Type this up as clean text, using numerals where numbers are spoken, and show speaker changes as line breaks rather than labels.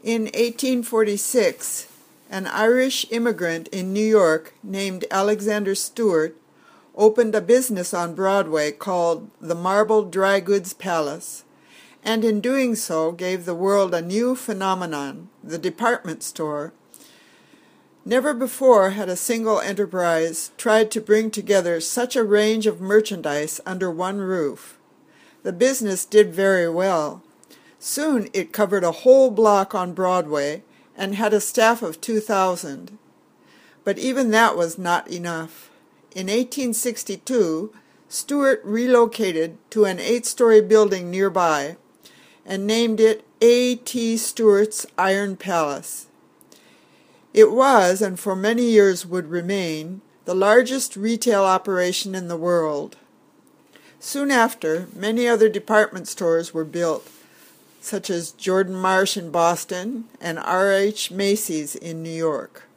In 1846, an Irish immigrant in New York named Alexander Stewart opened a business on Broadway called the Marble Dry Goods Palace, and in doing so gave the world a new phenomenon, the department store. Never before had a single enterprise tried to bring together such a range of merchandise under one roof. The business did very well. Soon it covered a whole block on Broadway and had a staff of 2,000. But even that was not enough. In 1862, Stewart relocated to an 8-story building nearby and named it A.T. Stewart's Iron Palace. It was, and for many years would remain, the largest retail operation in the world. Soon after, many other department stores were built, such as Jordan Marsh in Boston and R.H. Macy's in New York.